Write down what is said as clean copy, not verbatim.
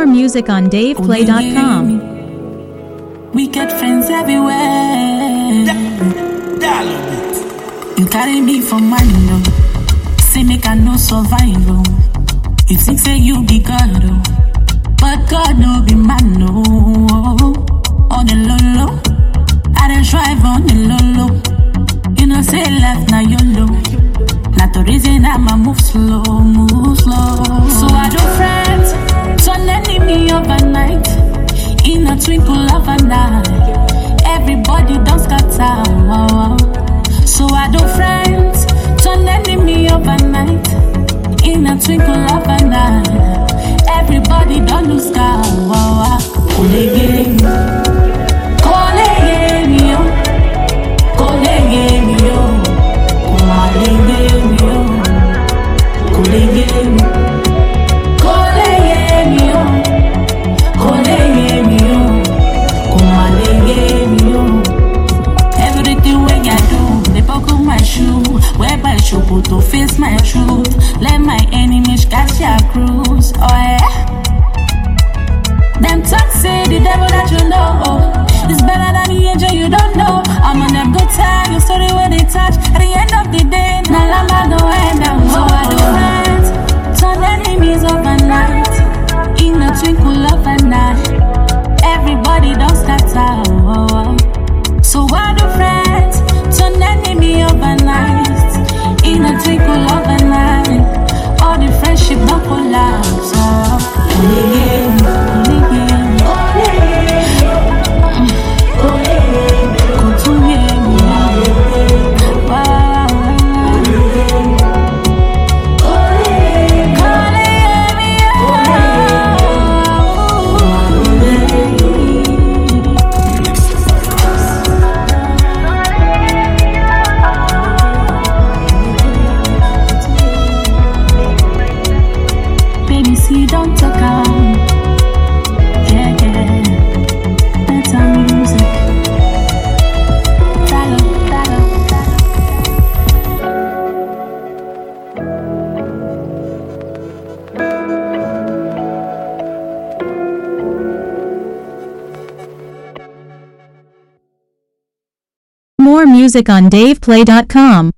music on DavePlay.com. We get friends everywhere. You carry me for money, no. Say make I no survive, no. You think say you be God, no. But God no be man, no. On the low low, I don't drive on the low low. You know say left now YOLO. Not the reason I'ma move slow, move slow. So I do friends, turn enemy overnight. In a twinkle of an eye, everybody don't scatter. So I do friends, turn enemy overnight. In a twinkle of an eye, everybody don't lose scar. To face my truth, let my enemies catch your cruise. Oh yeah. Them talk say the devil that you know is better than the angel you don't know. I'm on them good time, your story where they touch. At the end of the day, now I'm go end down. So I do friends, turn enemies overnight. In a twinkle of an eye, everybody don't scatter. So I do friends, turn enemy overnight. In a twinkle of an eye, all the friendship don't collapse. Don't talk out. Yeah, yeah. That's our music. Talo. More music on DavePlay.com.